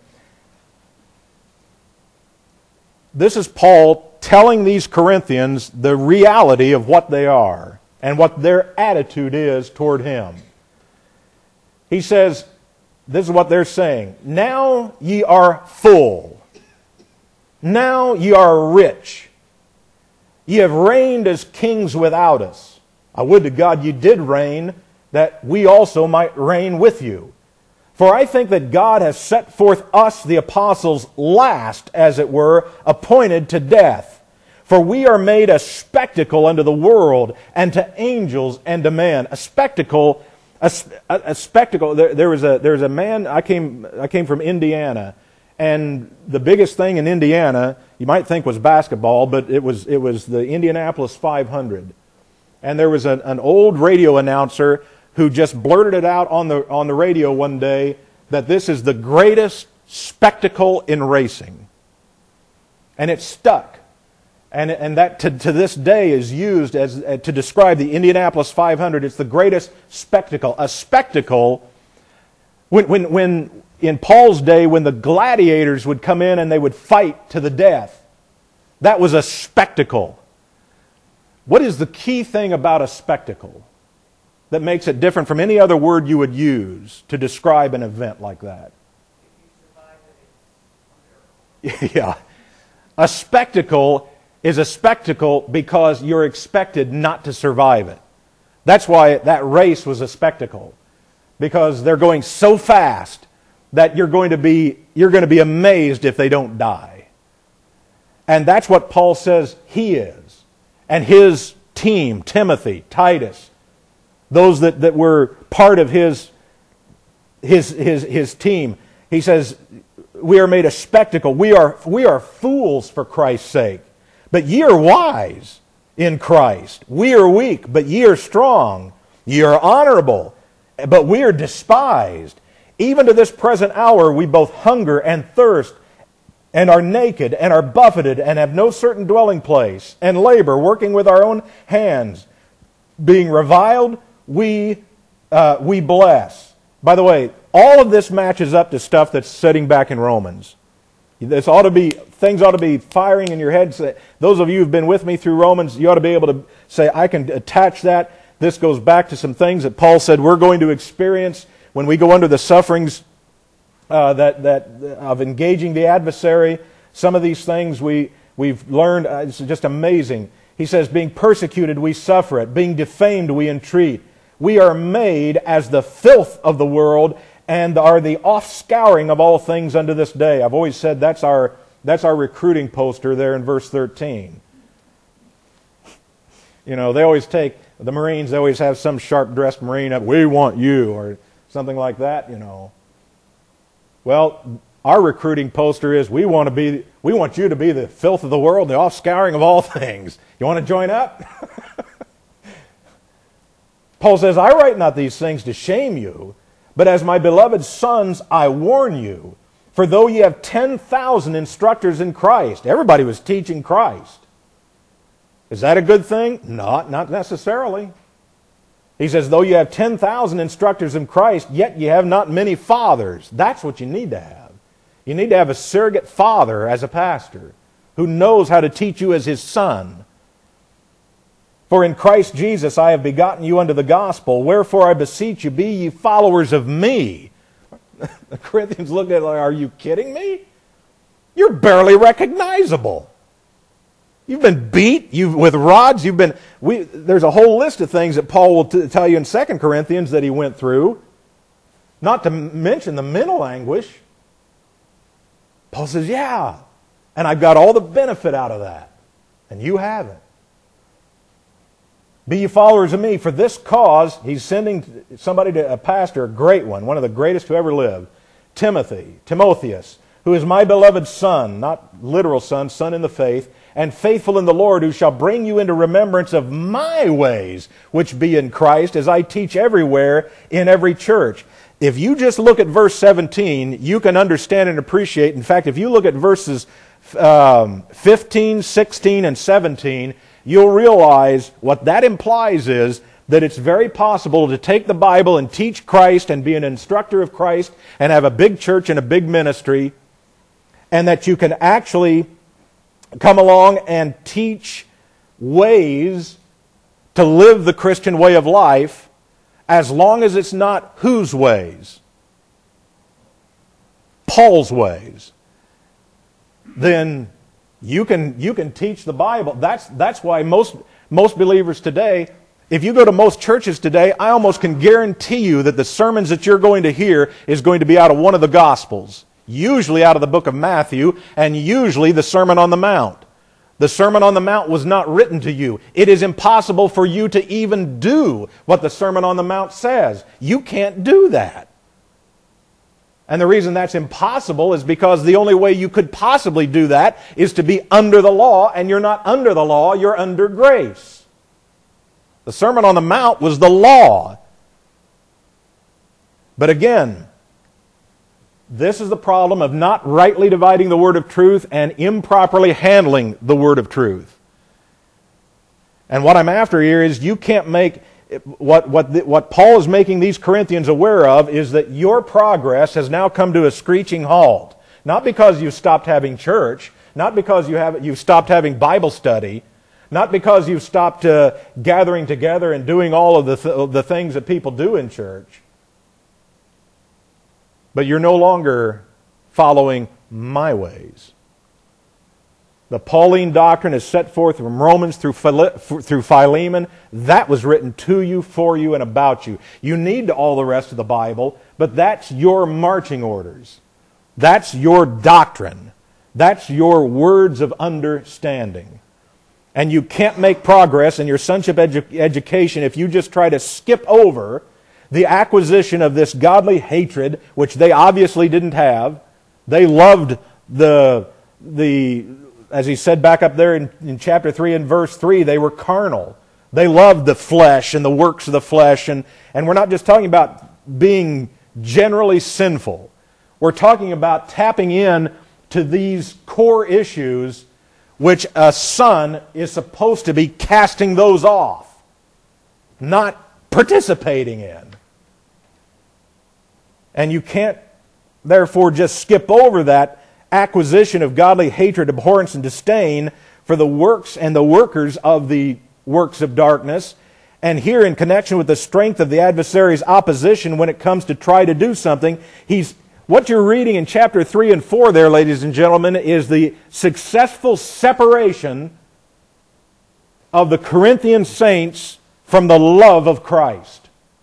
This is Paul telling these Corinthians the reality of what they are and what their attitude is toward him. He says, this is what they're saying. Now ye are full. Now ye are rich. Ye have reigned as kings without us. I would to God ye did reign, that we also might reign with you. For I think that God has set forth us, the apostles, last, as it were, appointed to death. For we are made a spectacle unto the world, and to angels, and to men. A spectacle. A spectacle. There was a man. I came from Indiana, and the biggest thing in Indiana, you might think, was basketball, but it was the Indianapolis 500. And there was an old radio announcer who just blurted it out on the radio one day that this is the greatest spectacle in racing. And it stuck. And that to this day is used as to describe the Indianapolis 500. It's the greatest spectacle. A spectacle, when in Paul's day, when the gladiators would come in and they would fight to the death, that was a spectacle. What is the key thing about a spectacle that makes it different from any other word you would use to describe an event like that? Yeah. A spectacle is a spectacle because you're expected not to survive it. That's why that race was a spectacle. Because they're going so fast that you're going to be amazed if they don't die. And that's what Paul says he is. And his team, Timothy, Titus, those that were part of his team, he says, we are made a spectacle. We are fools for Christ's sake. But ye are wise in Christ. We are weak, but ye are strong. Ye are honorable, but we are despised. Even to this present hour we both hunger and thirst, and are naked, and are buffeted, and have no certain dwelling place, and labor, working with our own hands. Being reviled, we bless. By the way, all of this matches up to stuff that's sitting back in Romans. Things ought to be firing in your head. Those of you who've been with me through Romans, you ought to be able to say, I can attach that. This goes back to some things that Paul said we're going to experience when we go under the sufferings of engaging the adversary. Some of these things we've learned. It's just amazing. He says, being persecuted, we suffer it. Being defamed, we entreat. We are made as the filth of the world, and are the offscouring of all things unto this day. I've always said that's our recruiting poster there in verse 13. They always take, the Marines, they always have some sharp-dressed Marine up, we want you, or something like that, Well, our recruiting poster is, we want you to be the filth of the world, the offscouring of all things. You want to join up? Paul says, I write not these things to shame you, But as my beloved sons, I warn you, for though ye have 10,000 instructors in Christ," everybody was teaching Christ. Is that a good thing? Not necessarily. He says, though you have 10,000 instructors in Christ, yet ye have not many fathers. That's what you need to have. You need to have a surrogate father as a pastor who knows how to teach you as his son. "For in Christ Jesus I have begotten you unto the gospel, wherefore I beseech you, be ye followers of me." The Corinthians looked at it like, are you kidding me? You're barely recognizable. You've been beat with rods. There's a whole list of things that Paul will tell you in 2 Corinthians that he went through, not to mention the mental anguish. Paul says, yeah, and I've got all the benefit out of that, and you haven't. "Be ye followers of me, for this cause," he's sending somebody to a pastor, a great one of the greatest who ever lived, Timotheus, "who is my beloved son," not literal son, son in the faith, "and faithful in the Lord, who shall bring you into remembrance of my ways, which be in Christ, as I teach everywhere in every church." If you just look at verse 17, you can understand and appreciate. In fact, if you look at verses 15, 16, and 17, you'll realize what that implies is that it's very possible to take the Bible and teach Christ and be an instructor of Christ and have a big church and a big ministry, and that you can actually come along and teach ways to live the Christian way of life, as long as it's not whose ways? Paul's ways. Then you can teach the Bible. That's why most believers today, if you go to most churches today, I almost can guarantee you that the sermons that you're going to hear is going to be out of one of the Gospels. Usually out of the book of Matthew, and usually the Sermon on the Mount. The Sermon on the Mount was not written to you. It is impossible for you to even do what the Sermon on the Mount says. You can't do that. And the reason that's impossible is because the only way you could possibly do that is to be under the law, and you're not under the law, you're under grace. The Sermon on the Mount was the law. But again, this is the problem of not rightly dividing the word of truth and improperly handling the word of truth. And what I'm after here is you can't make... What Paul is making these Corinthians aware of is that your progress has now come to a screeching halt. Not because you've stopped having church, not because you've stopped having Bible study, not because you've stopped gathering together and doing all of the things that people do in church. But you're no longer following my ways. The Pauline doctrine is set forth from Romans through Philemon. That was written to you, for you, and about you. You need all the rest of the Bible, but that's your marching orders. That's your doctrine. That's your words of understanding. And you can't make progress in your sonship education if you just try to skip over the acquisition of this godly hatred, which they obviously didn't have. They loved as he said back up there in chapter 3 and verse 3, they were carnal. They loved the flesh and the works of the flesh. And we're not just talking about being generally sinful. We're talking about tapping in to these core issues which a son is supposed to be casting those off, not participating in. And you can't, therefore, just skip over that acquisition of godly hatred, abhorrence, and disdain for the works and the workers of the works of darkness. And here, in connection with the strength of the adversary's opposition when it comes to try to do something, what you're reading in chapter 3 and 4 there, ladies and gentlemen, is the successful separation of the Corinthian saints from the love of Christ.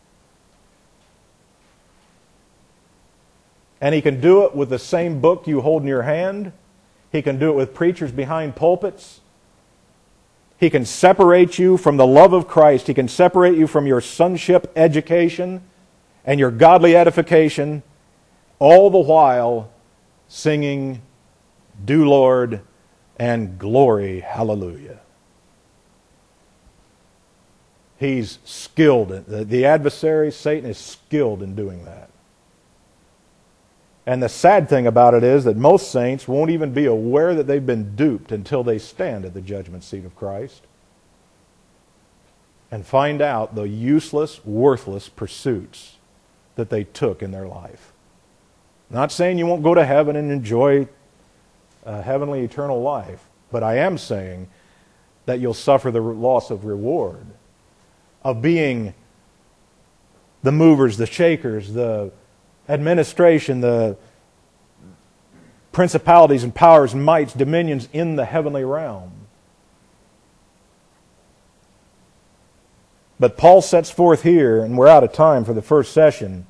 And he can do it with the same book you hold in your hand. He can do it with preachers behind pulpits. He can separate you from the love of Christ. He can separate you from your sonship education and your godly edification, all the while singing, "Do Lord," and "Glory, Hallelujah." He's skilled. The adversary, Satan, is skilled in doing that. And the sad thing about it is that most saints won't even be aware that they've been duped until they stand at the judgment seat of Christ and find out the useless, worthless pursuits that they took in their life. Not saying you won't go to heaven and enjoy a heavenly eternal life, but I am saying that you'll suffer the loss of reward, of being the movers, the shakers, the administration, the principalities and powers and mights, dominions in the heavenly realm. But Paul sets forth here, and we're out of time for the first session,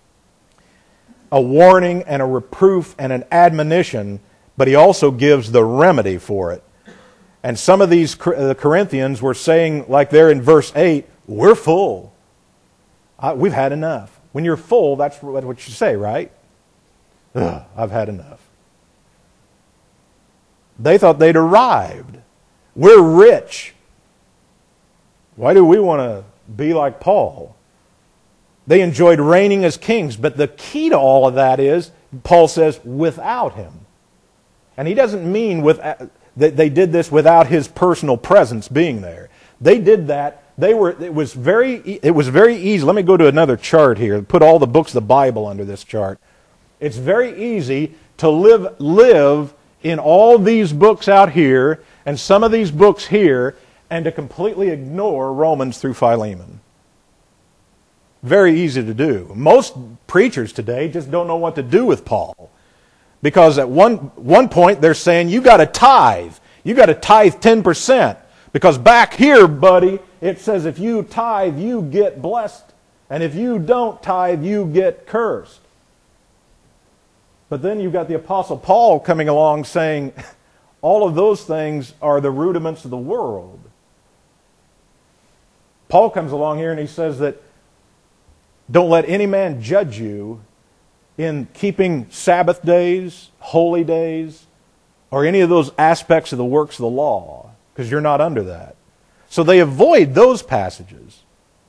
a warning and a reproof and an admonition, but he also gives the remedy for it. And some of these the Corinthians were saying, like there in verse 8, we're full. We've had enough. When you're full, that's what you say, right? Ugh, I've had enough. They thought they'd arrived. We're rich. Why do we want to be like Paul? They enjoyed reigning as kings, but the key to all of that is, Paul says, without him. And he doesn't mean that they did this without his personal presence being there. They did that. It was very easy. Let me go to another chart here. Put all the books of the Bible under this chart. It's very easy to live in all these books out here and some of these books here and to completely ignore Romans through Philemon. Very easy to do. Most preachers today just don't know what to do with Paul. Because at one point they're saying, you got to tithe. You got to tithe 10%. Because back here, buddy, it says if you tithe, you get blessed. And if you don't tithe, you get cursed. But then you've got the Apostle Paul coming along saying, all of those things are the rudiments of the world. Paul comes along here and he says that don't let any man judge you in keeping Sabbath days, holy days, or any of those aspects of the works of the law, because you're not under that. So they avoid those passages.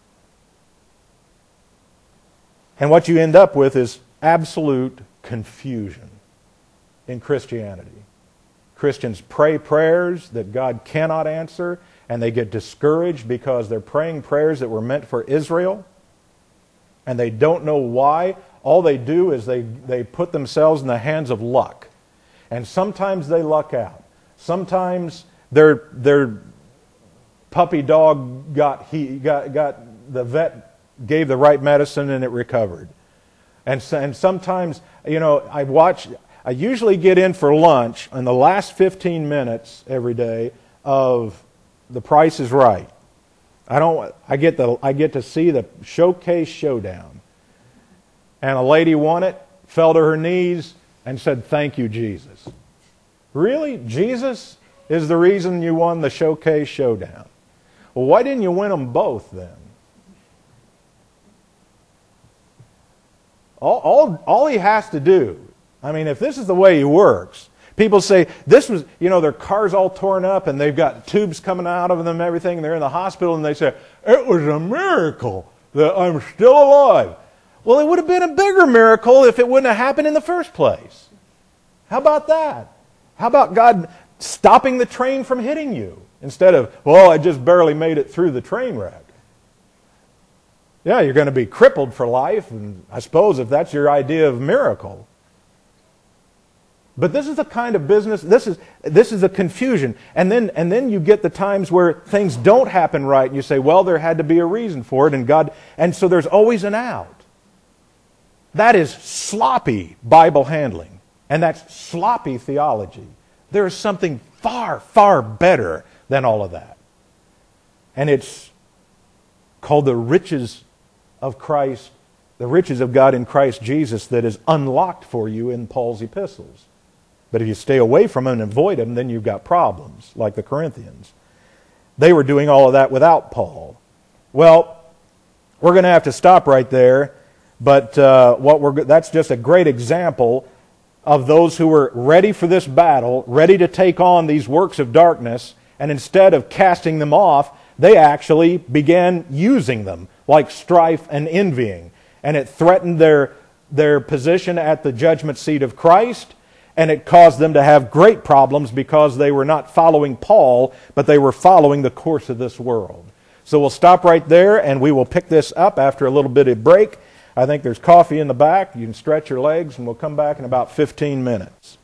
And what you end up with is absolute confusion in Christianity. Christians pray prayers that God cannot answer, and they get discouraged because they're praying prayers that were meant for Israel, and they don't know why. All they do is they put themselves in the hands of luck. And sometimes they luck out. Sometimes their puppy dog got the vet gave the right medicine and it recovered. And sometimes, I usually get in for lunch in the last 15 minutes every day of The Price is Right. I get to see the Showcase Showdown. And a lady won it, fell to her knees, and said, "Thank you, Jesus." Really? Jesus is the reason you won the Showcase Showdown. Well, why didn't you win them both then? All he has to do, if this is the way he works, people say, their car's all torn up and they've got tubes coming out of them and everything, and they're in the hospital and they say, "It was a miracle that I'm still alive." Well, it would have been a bigger miracle if it wouldn't have happened in the first place. How about that? How about God stopping the train from hitting you instead of, "Well, I just barely made it through the train wreck"? Yeah, you're going to be crippled for life, and I suppose if that's your idea of miracle. But this is the kind of business, this is a confusion. And then you get the times where things don't happen right, and you say, well, there had to be a reason for it, and so there's always an out. That is sloppy Bible handling, and that's sloppy theology. There is something far, far better than all of that. And it's called the riches of Christ, the riches of God in Christ Jesus that is unlocked for you in Paul's epistles. But if you stay away from them and avoid them, then you've got problems, like the Corinthians. They were doing all of that without Paul. Well, we're going to have to stop right there, but that's just a great example of those who were ready for this battle, ready to take on these works of darkness, and instead of casting them off, they actually began using them, like strife and envying. And it threatened their their position at the judgment seat of Christ, and it caused them to have great problems because they were not following Paul, but they were following the course of this world. So we'll stop right there, and we will pick this up after a little bit of break. I think there's coffee in the back. You can stretch your legs, and we'll come back in about 15 minutes.